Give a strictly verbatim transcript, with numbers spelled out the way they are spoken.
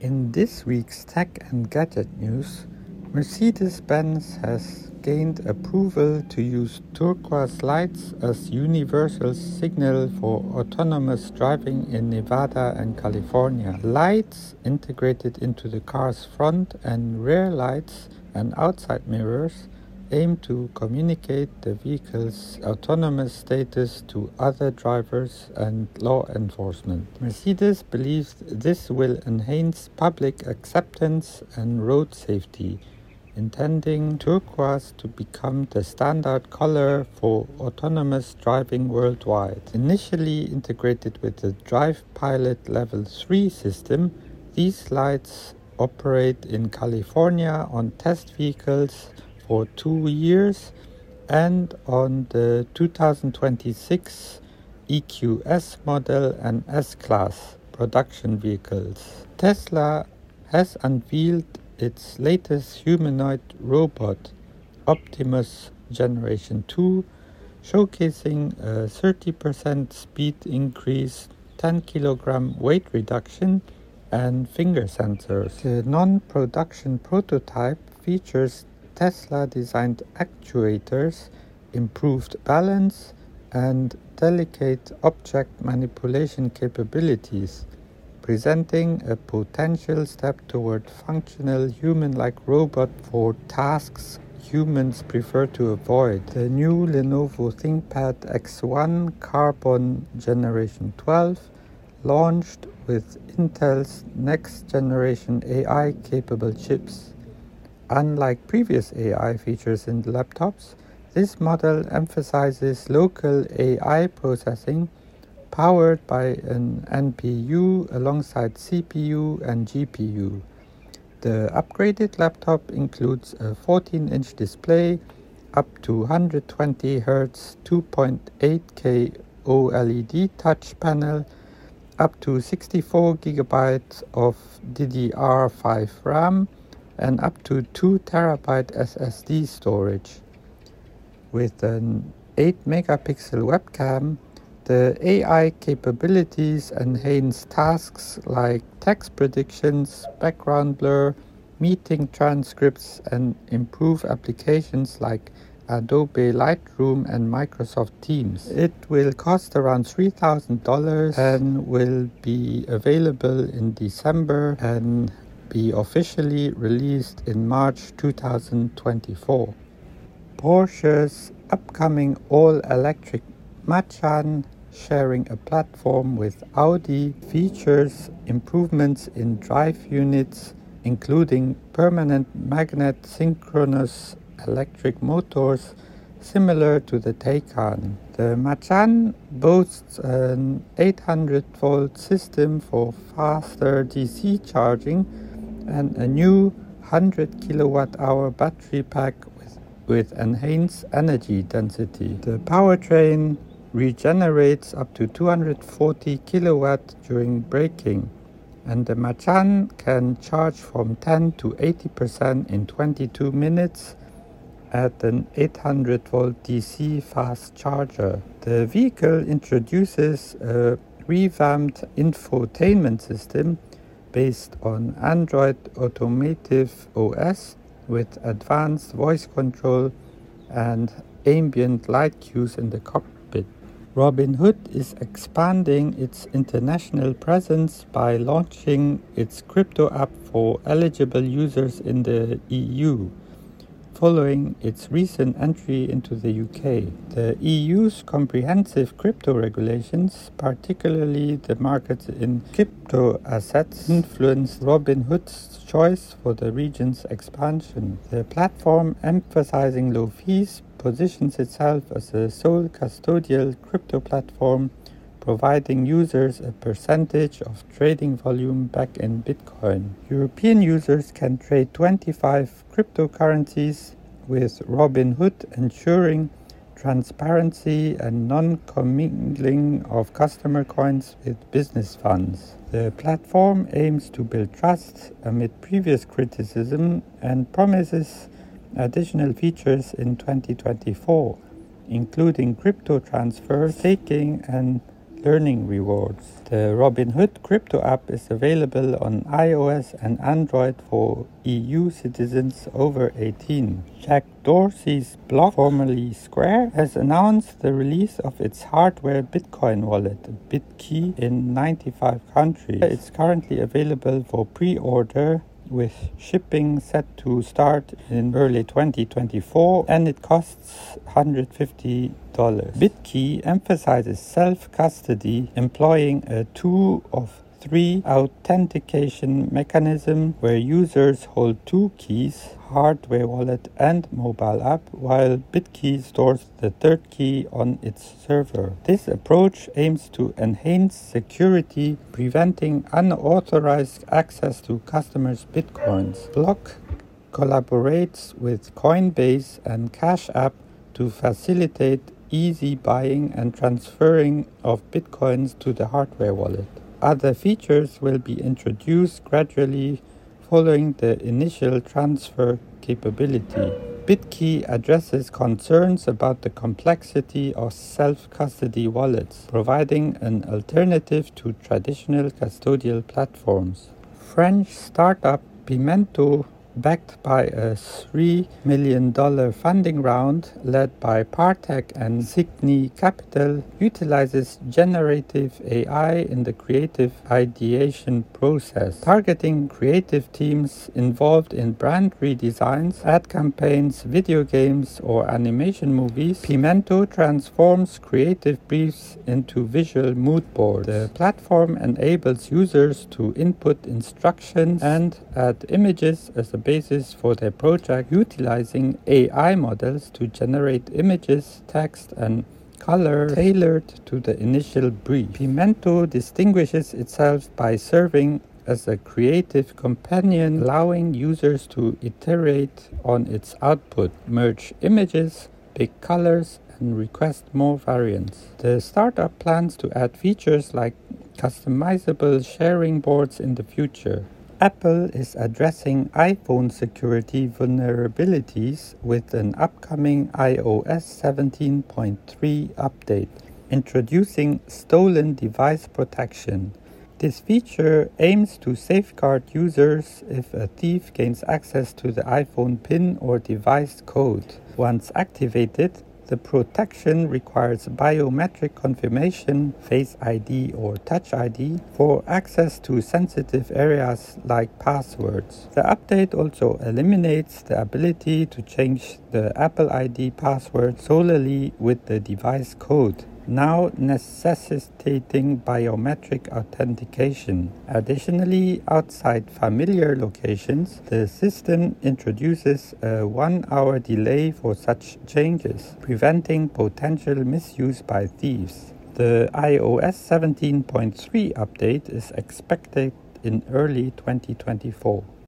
In this week's tech and gadget news, Mercedes-Benz has gained approval to use turquoise lights as universal signal for autonomous driving in Nevada and California. Lights integrated into the car's front and rear lights and outside mirrors aim to communicate the vehicle's autonomous status to other drivers and law enforcement. Mercedes believes this will enhance public acceptance and road safety, intending turquoise to become the standard color for autonomous driving worldwide. Initially integrated with the Drive Pilot Level three system, these lights operate in California on test vehicles for two years and on the two thousand twenty-six E Q S model and S-Class production vehicles. Tesla has unveiled its latest humanoid robot, Optimus Generation two, showcasing a thirty percent speed increase, ten kilogram weight reduction, and finger sensors. The non-production prototype features Tesla-designed actuators, improved balance, and delicate object manipulation capabilities, presenting a potential step toward functional human-like robot for tasks humans prefer to avoid. The new Lenovo ThinkPad X one Carbon Generation twelve launched with Intel's next-generation A I-capable chips. Unlike previous A I features in the laptops, this model emphasizes local A I processing powered by an N P U alongside C P U and G P U. The upgraded laptop includes a fourteen inch display, up to one hundred twenty hertz two point eight K OLED touch panel, up to sixty-four gigabytes of D D R five RAM, and up to two terabyte S S D storage. With an eight megapixel webcam, the A I capabilities enhance tasks like text predictions, background blur, meeting transcripts, and improve applications like Adobe Lightroom and Microsoft Teams. It will cost around three thousand dollars and will be available in December and be officially released in March two thousand twenty-four. Porsche's upcoming all-electric Macan, sharing a platform with Audi, features improvements in drive units, including permanent magnet synchronous electric motors similar to the Taycan. The Macan boasts an eight hundred volt system for faster D C charging and a new one hundred kilowatt hour battery pack with, with enhanced energy density. The powertrain regenerates up to two hundred forty kilowatt during braking, and the Macan can charge from ten to eighty percent in twenty-two minutes at an eight hundred volt D C fast charger. The vehicle introduces a revamped infotainment system based on Android Automotive O S with advanced voice control and ambient light cues in the cockpit. Robinhood is expanding its international presence by launching its crypto app for eligible users in the E U, following its recent entry into the U K. The E U's comprehensive crypto regulations, particularly the markets in crypto assets, influenced Robinhood's choice for the region's expansion. The platform, emphasizing low fees, positions itself as a sole custodial crypto platform, providing users a percentage of trading volume back in Bitcoin. European users can trade twenty-five cryptocurrencies, with Robinhood ensuring transparency and non-commingling of customer coins with business funds. The platform aims to build trust amid previous criticism and promises additional features in twenty twenty-four, including crypto transfer, staking, and learning rewards. The Robinhood crypto app is available on iOS and Android for E U citizens over eighteen. Jack Dorsey's block, formerly Square, has announced the release of its hardware Bitcoin wallet, BitKey, in ninety-five countries. It's currently available for pre-order, with shipping set to start in early twenty twenty-four, and it costs one hundred fifty dollars. BitKey emphasizes self-custody, employing a two of three authentication mechanism where users hold two keys, hardware wallet and mobile app, while BitKey stores the third key on its server. This approach aims to enhance security, preventing unauthorized access to customers' bitcoins. Block collaborates with Coinbase and Cash App to facilitate easy buying and transferring of bitcoins to the hardware wallet. Other features will be introduced gradually following the initial transfer capability. BitKey addresses concerns about the complexity of self-custody wallets, providing an alternative to traditional custodial platforms. French startup Pimento, backed by a three million dollars funding round led by Partech and Signy Capital, utilizes generative A I in the creative ideation process, targeting creative teams involved in brand redesigns, ad campaigns, video games, or animation movies. Pimento transforms creative briefs into visual mood boards. The platform enables users to input instructions and add images as a basis for their project, utilizing A I models to generate images, text, and color tailored to the initial brief. Pimento distinguishes itself by serving as a creative companion, allowing users to iterate on its output, merge images, pick colors, and request more variants. The startup plans to add features like customizable sharing boards in the future. Apple is addressing iPhone security vulnerabilities with an upcoming i O S seventeen point three update, introducing stolen device protection. This feature aims to safeguard users if a thief gains access to the iPhone PIN or device code. Once activated, the protection requires biometric confirmation, Face I D or Touch I D, for access to sensitive areas like passwords. The update also eliminates the ability to change the Apple I D password solely with the device code, now necessitating biometric authentication. Additionally, outside familiar locations, the system introduces a one-hour delay for such changes, preventing potential misuse by thieves. The i O S seventeen point three update is expected in early twenty twenty-four.